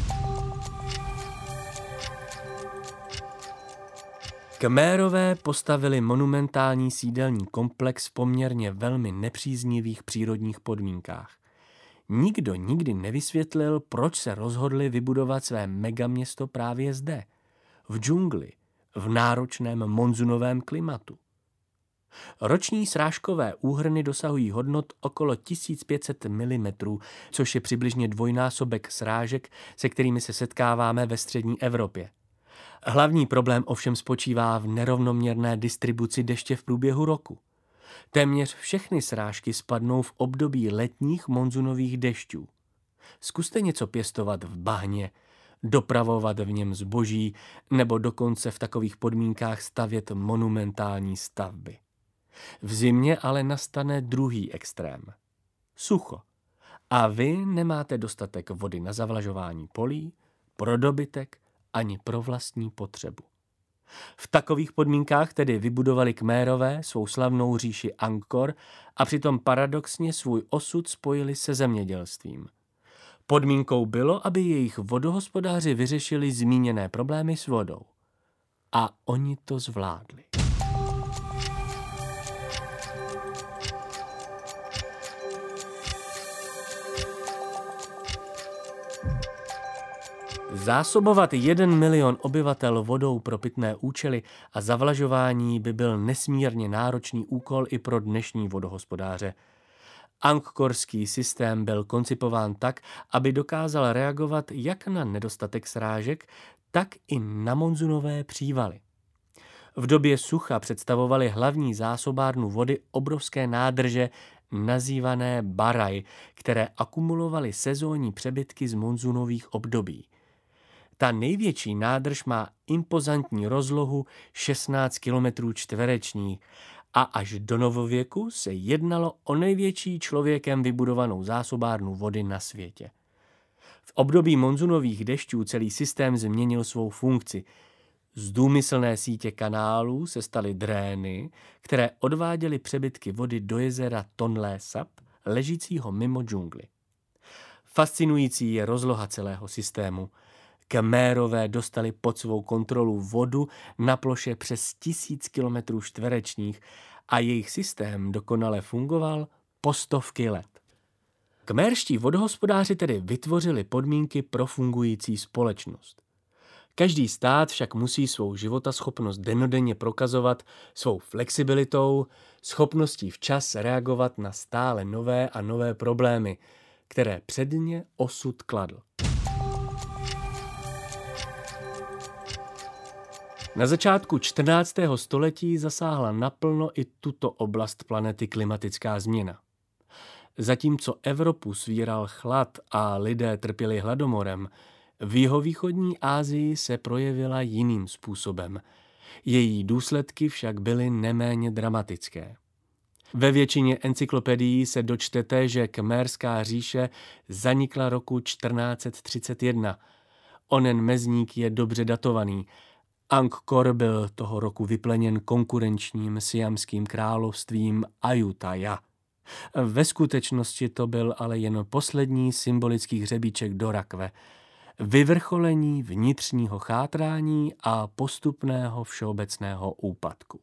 I: Khmérové postavili monumentální sídelní komplex v poměrně velmi nepříznivých přírodních podmínkách. Nikdo nikdy nevysvětlil, proč se rozhodli vybudovat své megaměsto právě zde, v džungli, v náročném monzunovém klimatu. Roční srážkové úhrny dosahují hodnot okolo tisíc pět set milimetrů, což je přibližně dvojnásobek srážek, se kterými se setkáváme ve střední Evropě. Hlavní problém ovšem spočívá v nerovnoměrné distribuci deště v průběhu roku. Téměř všechny srážky spadnou v období letních monzunových dešťů. Zkuste něco pěstovat v bahně, dopravovat v něm zboží nebo dokonce v takových podmínkách stavět monumentální stavby. V zimě ale nastane druhý extrém. Sucho. A vy nemáte dostatek vody na zavlažování polí, pro dobytek ani pro vlastní potřebu. V takových podmínkách tedy vybudovali Khmérové svou slavnou říši Angkor a přitom paradoxně svůj osud spojili se zemědělstvím. Podmínkou bylo, aby jejich vodohospodáři vyřešili zmíněné problémy s vodou. A oni to zvládli. Zásobovat jeden milion obyvatel vodou pro pitné účely a zavlažování by byl nesmírně náročný úkol i pro dnešní vodohospodáře. Angkorský systém byl koncipován tak, aby dokázal reagovat jak na nedostatek srážek, tak i na monzunové přívaly. V době sucha představovaly hlavní zásobárnu vody obrovské nádrže nazývané baraj, které akumulovaly sezónní přebytky z monzunových období. Ta největší nádrž má impozantní rozlohu šestnáct kilometrů čtverečních a až do novověku se jednalo o největší člověkem vybudovanou zásobárnu vody na světě. V období monzunových dešťů celý systém změnil svou funkci. Z důmyslné sítě kanálů se staly drény, které odváděly přebytky vody do jezera Tonlé Sap, ležícího mimo džungli. Fascinující je rozloha celého systému. Khmérové dostali pod svou kontrolu vodu na ploše přes tisíc kilometrů čtverečních a jejich systém dokonale fungoval po stovky let. Khmérští vodohospodáři tedy vytvořili podmínky pro fungující společnost. Každý stát však musí svou životaschopnost dennodenně prokazovat svou flexibilitou, schopností včas reagovat na stále nové a nové problémy, které před ně osud kladl. Na začátku čtrnáctého století zasáhla naplno i tuto oblast planety klimatická změna. Zatímco Evropu svíral chlad a lidé trpěli hladomorem, v jihovýchodní Asii se projevila jiným způsobem. Její důsledky však byly neméně dramatické. Ve většině encyklopedií se dočtete, že Kmérská říše zanikla roku čtrnáct třicet jedna. Onen mezník je dobře datovaný. Angkor byl toho roku vypleněn konkurenčním siamským královstvím Ayutthaya. Ve skutečnosti to byl ale jen poslední symbolický hřebíček do rakve. Vyvrcholení vnitřního chátrání a postupného všeobecného úpadku.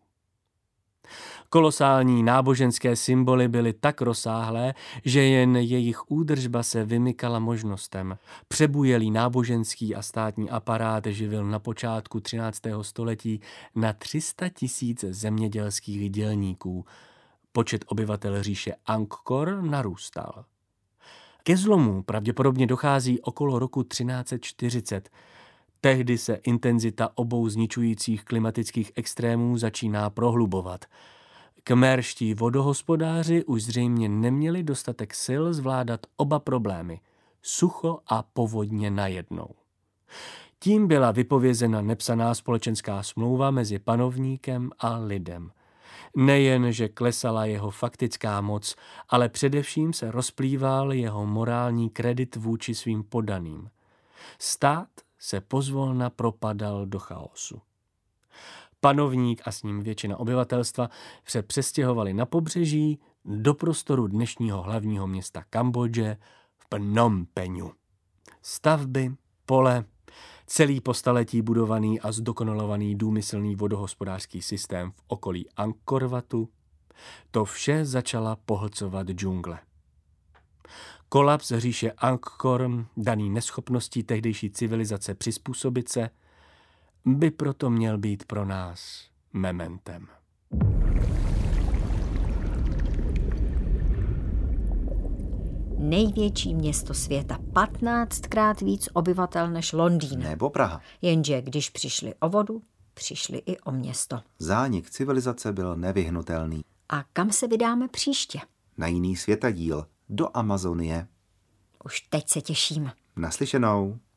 I: Kolosální náboženské symboly byly tak rozsáhlé, že jen jejich údržba se vymykala možnostem. Přebujelý náboženský a státní aparát živil na počátku třináctého století na tři sta tisíc zemědělských dělníků. Počet obyvatel říše Angkor narůstal. Ke zlomu pravděpodobně dochází okolo roku třináct čtyřicet. Tehdy se intenzita obou zničujících klimatických extrémů začíná prohlubovat. Kmérští vodohospodáři už zřejmě neměli dostatek sil zvládat oba problémy, sucho a povodně najednou. Tím byla vypovězena nepsaná společenská smlouva mezi panovníkem a lidem. Nejen, že klesala jeho faktická moc, ale především se rozplýval jeho morální kredit vůči svým poddaným. Stát se pozvolna propadal do chaosu. Panovník a s ním většina obyvatelstva se přestěhovali na pobřeží do prostoru dnešního hlavního města Kambodže v Phnom Penhu. Stavby, pole, celý po staletí budovaný a zdokonalovaný důmyslný vodohospodářský systém v okolí Angkor Watu, to vše začala pohlcovat džungle. Kolaps říše Angkor, daný neschopností tehdejší civilizace přizpůsobit se, by proto měl být pro nás mementem.
B: Největší město světa, patnáctkrát víc obyvatel než Londýn.
C: Nebo Praha.
B: Jenže když přišli o vodu, přišli i o město.
C: Zánik civilizace byl nevyhnutelný.
B: A kam se vydáme příště?
C: Na jiný světadíl, do Amazonie.
B: Už teď se těším.
C: Naslyšenou.